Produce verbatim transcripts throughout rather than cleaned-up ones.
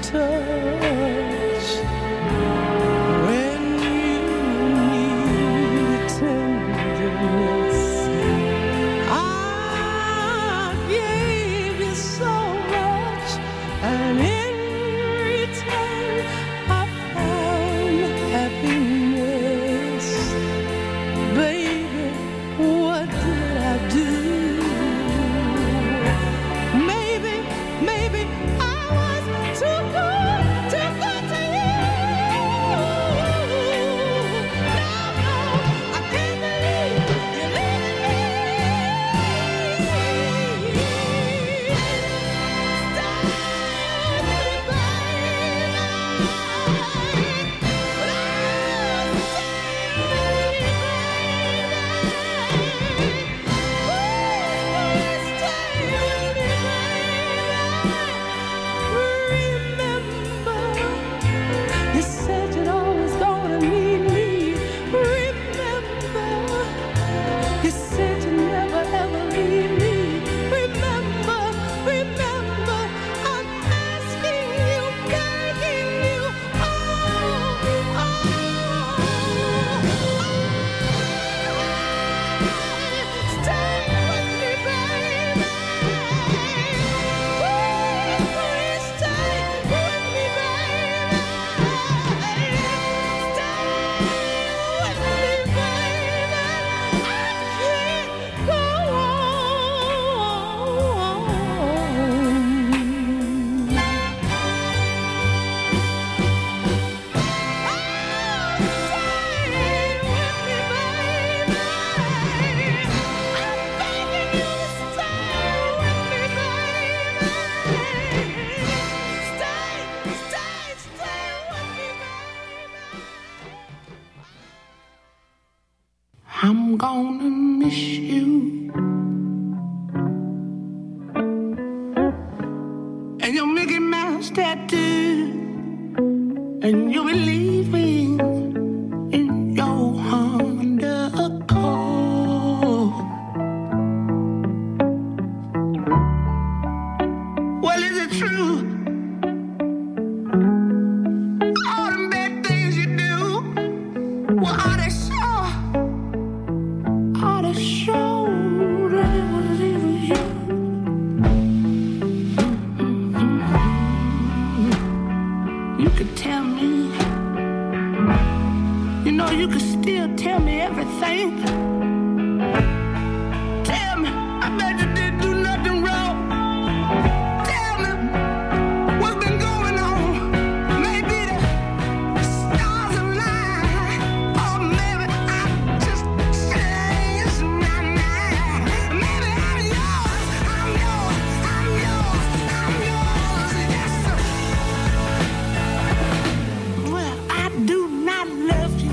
touch when you need tenderness. I gave you so much, and in return I found happiness. Baby, what did I do? Maybe, maybe I was too good, too good to you. No, no, I can't believe you're leaving me. Stay with me, baby. You said you'd always gonna need me. Remember, you said you'd never ever leave me. Remember, remember, I'm asking you, begging you. Oh, oh, stay with me, baby. Please, please stay with me, baby. Stay with me, baby. I can't go on. I'm gonna miss you, and your Mickey Mouse tattoo, and you'll be leaving in your Honda Accord. Well, is it true? All them bad things you do, well, are they so? Are they so that it was even you? You could tell me, you know, you could still tell me everything. Tell me, I bet you didn't do nothing wrong. Tell me, what's been going on? Maybe the stars align, or maybe I just changed my mind. Maybe I'm yours, I'm yours, I'm yours, I'm yours, yes sir. Well, I do not love you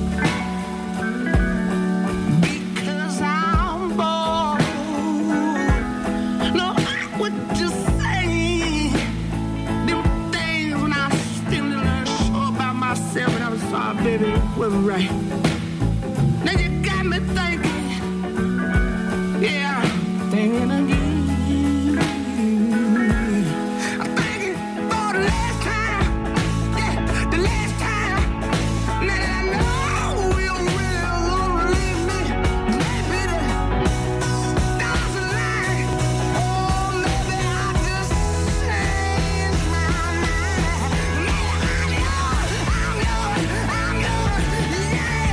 because I'm bored. No, I would just say them things when I was feeling unsure about myself, and I was sorry, baby, it wasn't right. Now you got me thinking, yeah, thinking again. I'm thinking for the last time, yeah, the last time. Now that I know you're really gonna leave me, maybe the stars align, or maybe I just changed my mind. Maybe I'm yours, I'm yours, I'm yours, yeah,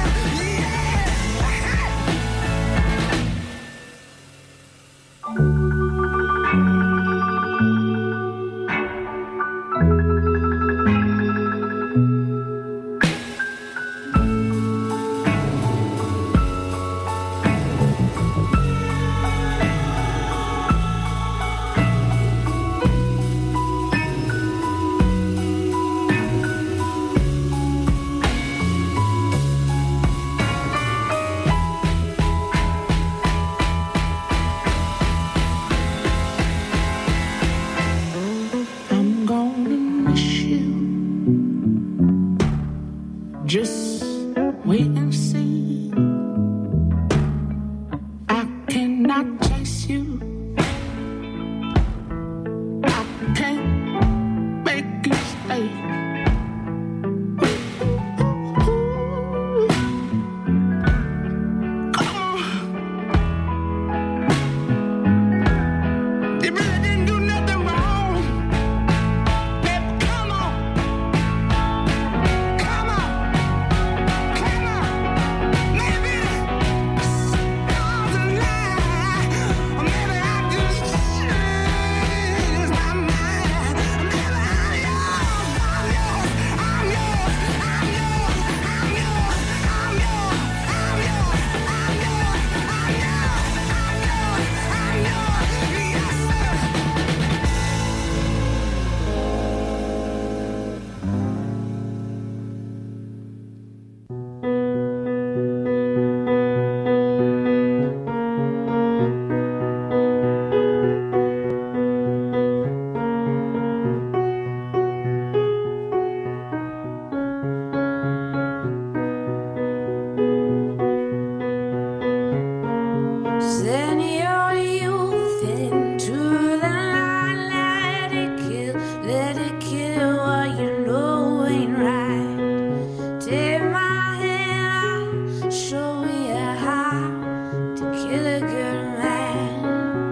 Just wait and see. I cannot chase you. I can't make you stay. kill a good man.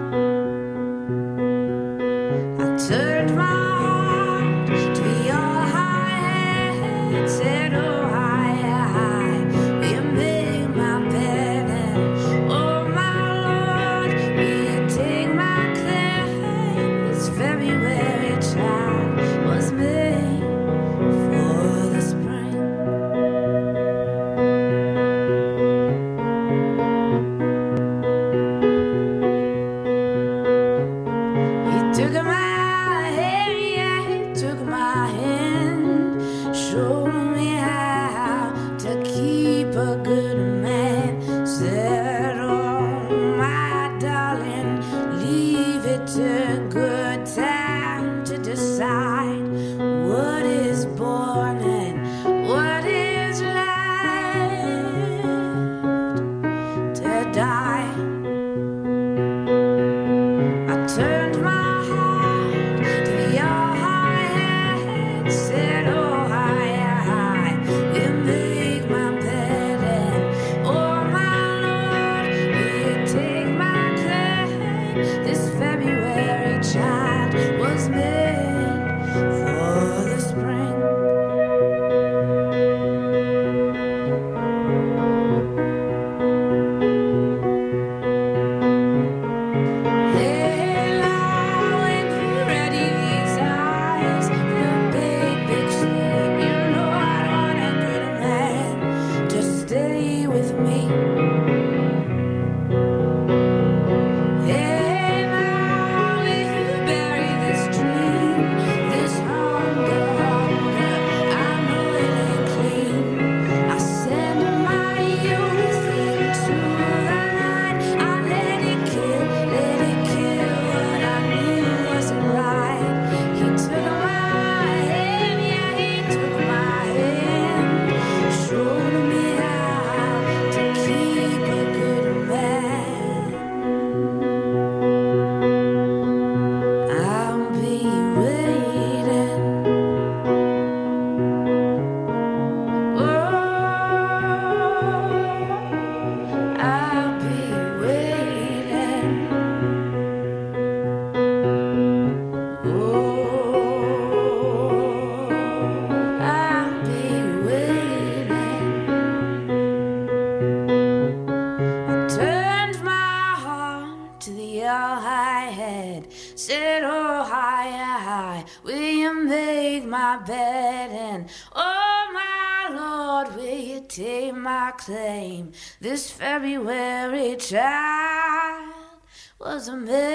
I turned my heart to the all high head, said, oh, high, high, will you make my bed? And, oh, my Lord, will you take my claim? This February child was made for the spring. He took my hand, yeah, he took my hand, showed me how to keep a good man. Said, oh, my darling, leave it to good time to decide what is born and what is left to die. I turned my heart to the all high head, said, oh, high, high, will make my bed. And, oh, my Lord, will you take my claim? This February child was made for the spring. Hey, now when you ready these eyes, the big, big sleep, you know I want a good man to stay with me. Hey, now will you bury this dream, this hunger, hunger, I know it ain't clean. I send my youth into the night, I let it kill, let it kill what I knew wasn't right. He took my hand, yeah, he took my hand, showed me how to keep a good man. I'll be waiting. Oh, I'll be waiting. Oh, I'll be waiting. I turned my heart to the all high head, said, oh, high, high, will you make my bed? And, oh, my Lord, will you take my claim? This February child was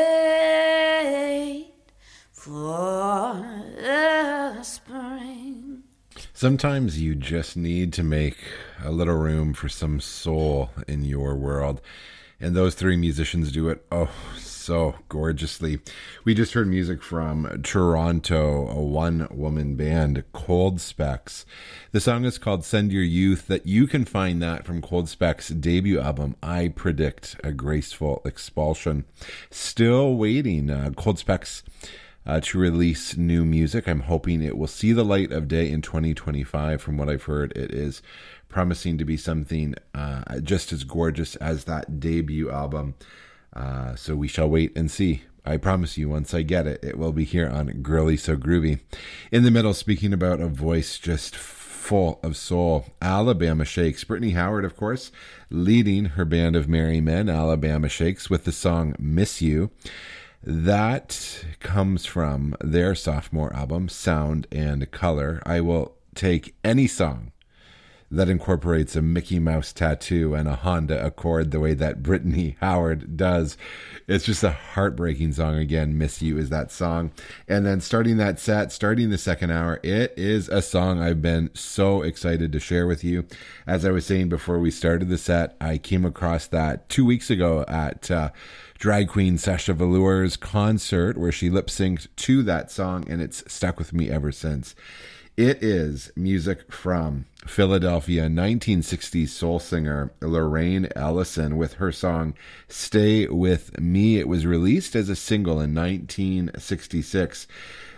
made for the spring. Sometimes you just need to make a little room for some soul in your world. And those three musicians do it, oh, so gorgeously. We just heard music from Toronto, a one-woman band, Cold Specs. The song is called Send Your Youth. That you can find that from Cold Specs' debut album, I Predict a Graceful Expulsion. Still waiting. Uh, Cold Specs Uh, to release new music. I'm hoping it will see the light of day in twenty twenty-five. From what I've heard, it is promising to be something uh, just as gorgeous as that debut album. Uh, so we shall wait and see. I promise you, once I get it, it will be here on Girly So Groovy. In the middle, speaking about a voice just full of soul, Alabama Shakes. Brittany Howard, of course, leading her band of merry men, Alabama Shakes, with the song Miss You. That comes from their sophomore album, Sound and Color. I will take any song that incorporates a Mickey Mouse tattoo and a Honda Accord the way that Brittany Howard does. It's just a heartbreaking song. Again, Miss You is that song. And then starting that set, starting the second hour, it is a song I've been so excited to share with you. As I was saying before we started the set, I came across that two weeks ago at uh, drag queen Sasha Velour's concert where she lip synced to that song, and it's stuck with me ever since. It is music from Philadelphia nineteen sixties soul singer Lorraine Ellison with her song Stay With Me. It was released as a single in nineteen sixty-six.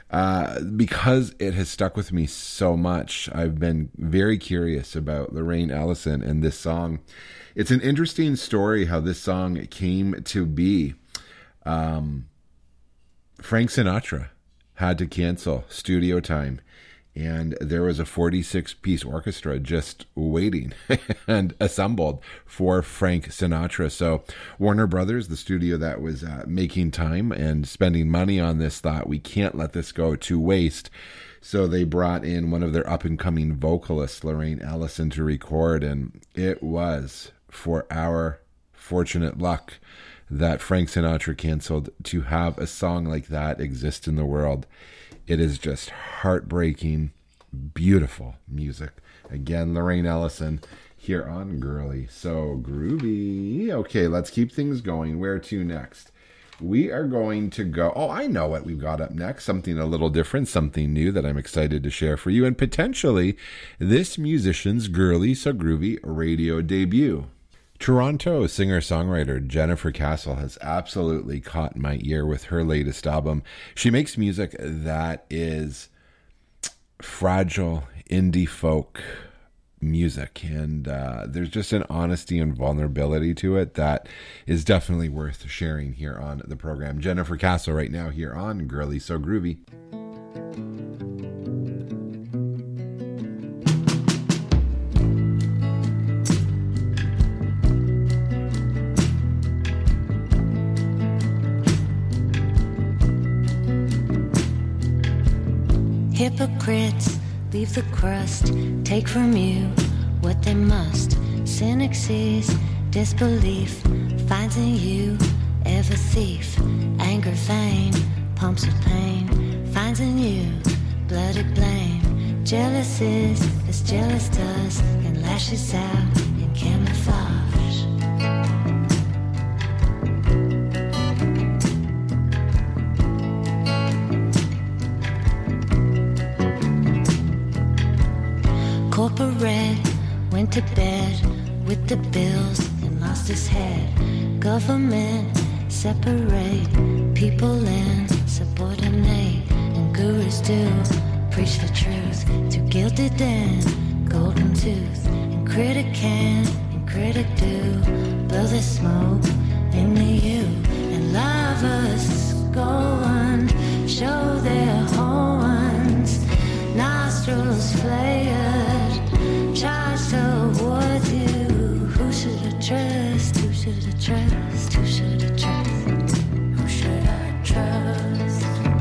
Uh, because it has stuck with me so much, I've been very curious about Lorraine Ellison and this song. It's an interesting story how this song came to be. Um, Frank Sinatra had to cancel studio time, and there was a forty-six piece orchestra just waiting and assembled for Frank Sinatra. So Warner Brothers, the studio that was uh, making time and spending money on this, thought, we can't let this go to waste. So they brought in one of their up-and-coming vocalists, Lorraine Ellison, to record, and it was, for our fortunate luck, that Frank Sinatra canceled to have a song like that exist in the world. It is just heartbreaking, beautiful music. Again, Lorraine Ellison here on Girly So Groovy. Okay, let's keep things going. Where to next? We are going to go... Oh, I know what we've got up next. Something a little different, something new that I'm excited to share for you. And potentially this musician's Girly So Groovy radio debut. Toronto singer-songwriter Jennifer Castle has absolutely caught my ear with her latest album. She makes music that is fragile indie folk music, and uh, there's just an honesty and vulnerability to it that is definitely worth sharing here on the program. Jennifer Castle right now here on Girly So Groovy. Hypocrites leave the crust, take from you what they must. Cynic sees disbelief, finds in you ever thief. Anger vain, pumps of pain, finds in you blooded blame. Jealous is as jealous does, and lashes out in camouflage. Corporate went to bed with the bills and lost his head. Government separate people and subordinate, and gurus do preach the truth to gilded and golden tooth. And critic can and critic do blow the smoke into you, and lovers go on show their horns, nostrils flared, charge towards you. Who should I trust? Who should I trust? Who should I trust? Who should I trust?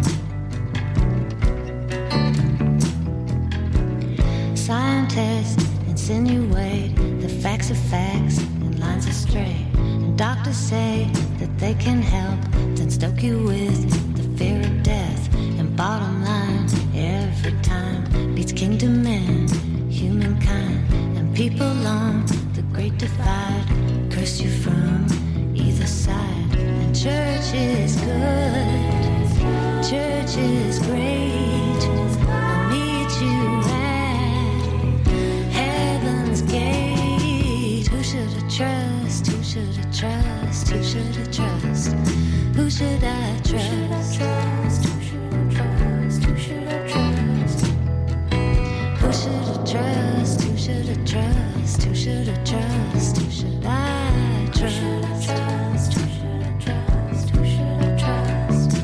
Scientists insinuate the facts are facts and lines are straight, and doctors say that they can help, then stoke you with the fear of death. And bottom line, every time beats kingdom and humankind, and people on the great divide curse you from either side. And church is good, church is great, I'll meet you at heaven's gate. Who should I trust? Who should I trust? Who should I trust? Who should I trust? Who should I trust? Who should I trust? Who should I trust? Who should I trust? Who should I trust? Who should I trust? Who should I trust? Who should I trust? Who should I trust?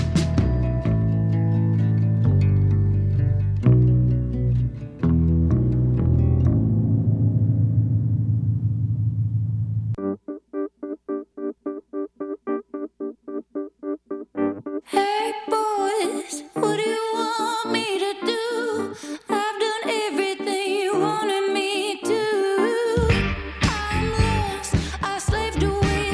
Hey boys, what do you want me to do? I've done everything you wanted me to. I'm lost, I slaved away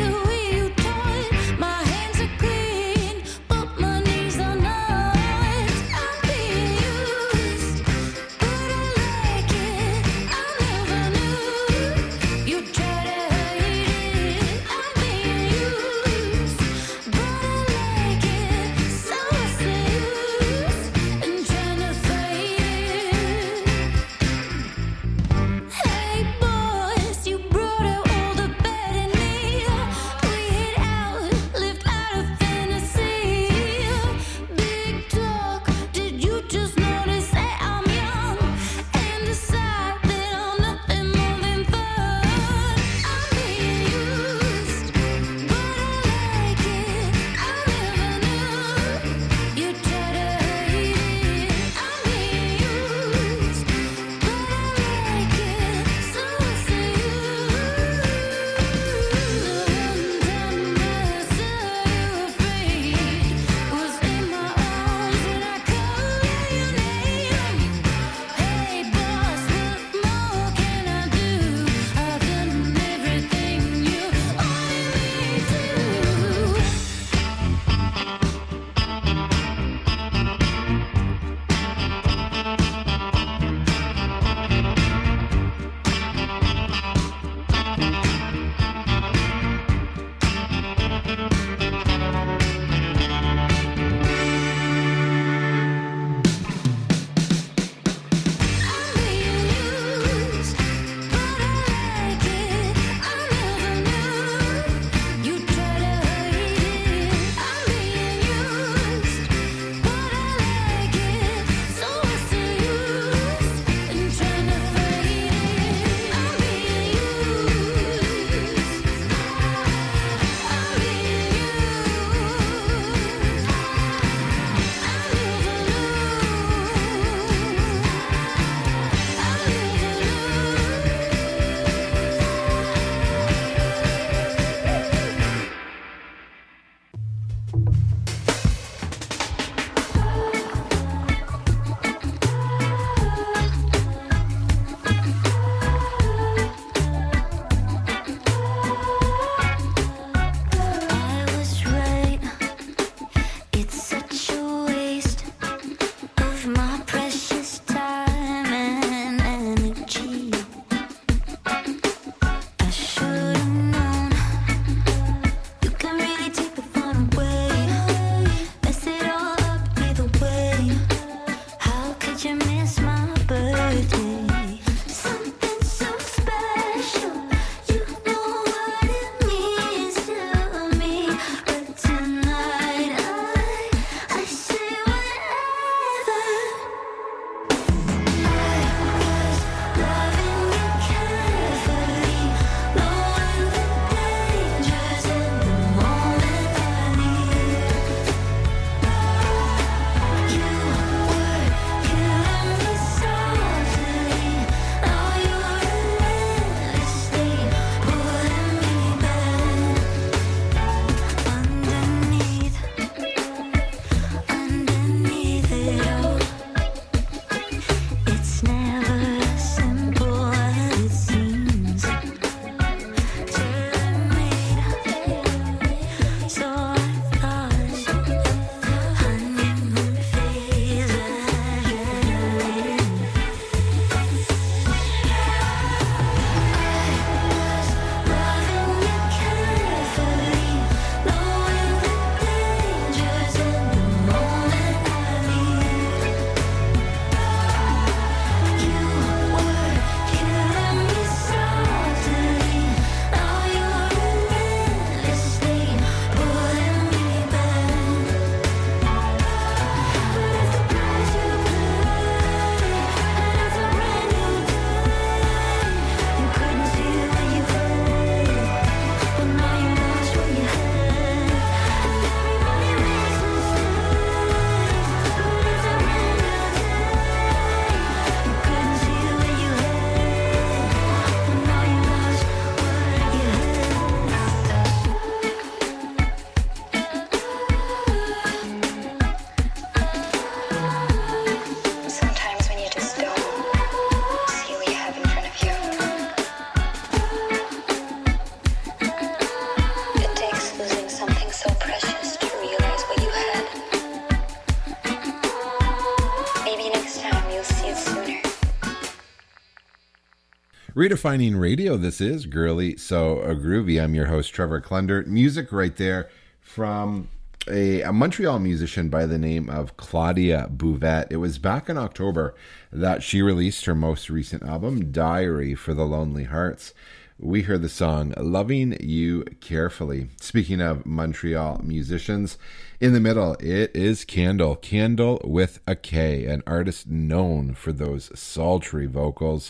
Redefining Radio, this is Girly So Groovy. I'm your host, Trevor Clunder. Music right there from a, a Montreal musician by the name of Claudia Bouvette. It was back in October that she released her most recent album, Diary for the Lonely Hearts. We heard the song Loving You Carefully. Speaking of Montreal musicians, in the middle, it is Candle. Candle with a K, an artist known for those sultry vocals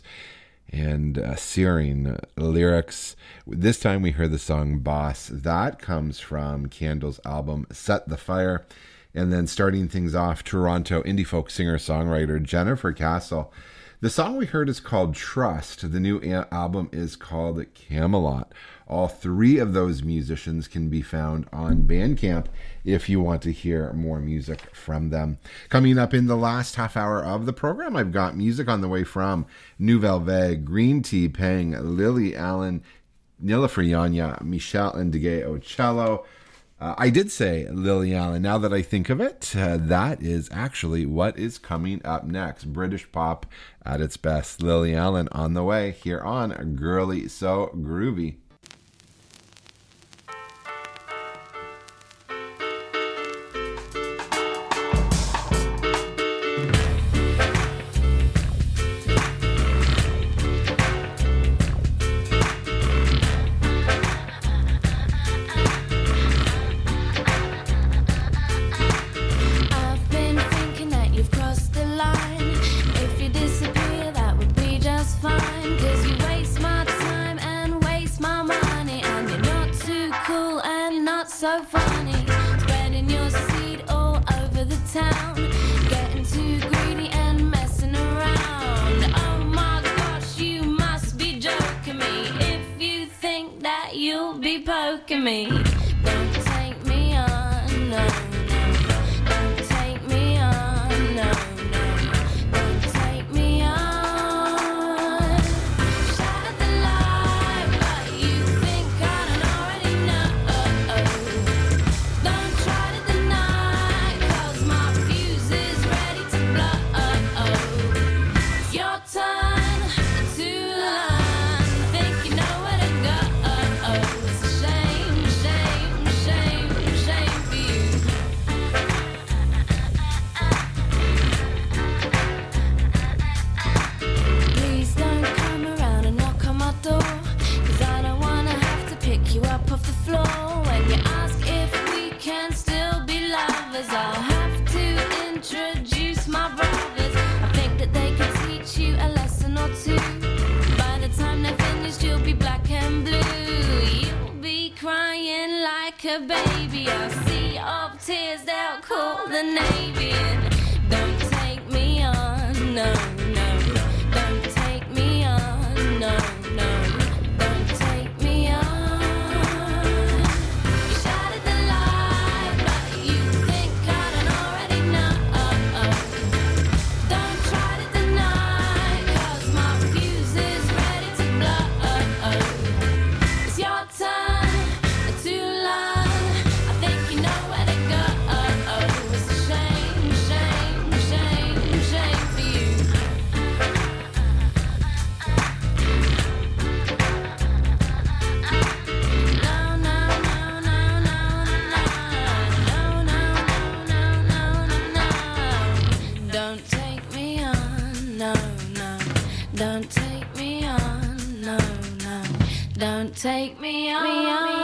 and uh, searing lyrics. This time we heard the song Boss. That comes from Candle's album Set the Fire. And then starting things off, Toronto indie folk singer-songwriter Jennifer Castle. The song we heard is called Trust. The new a- album is called Camelot. All three of those musicians can be found on Bandcamp if you want to hear more music from them. Coming up in the last half hour of the program, I've got music on the way from Nouvelle Vague, Green Tea Peng, Lily Allen, Nila Frianya, Michelle Ndige Ocello. Uh, I did say Lily Allen. Now that I think of it, uh, that is actually what is coming up next. British pop at its best. Lily Allen on the way here on Girly So Groovy. Me. Don't take me on, no. a baby. I'll see of tears, they'll call the Navy. And don't take me on, no, no. Don't take me on, no, no. Don't take me on. You shattered the light, but you think I don't already know. Don't try to deny, 'cause my fuse is ready to blow. It's your turn to learn. I think you know where to go. It's a shame, shame, shame, shame for you. No, no, no, no, no, no, no, no, no, no, no, no. Don't take me on, no, no. Don't take me on, no, no. Don't take me on.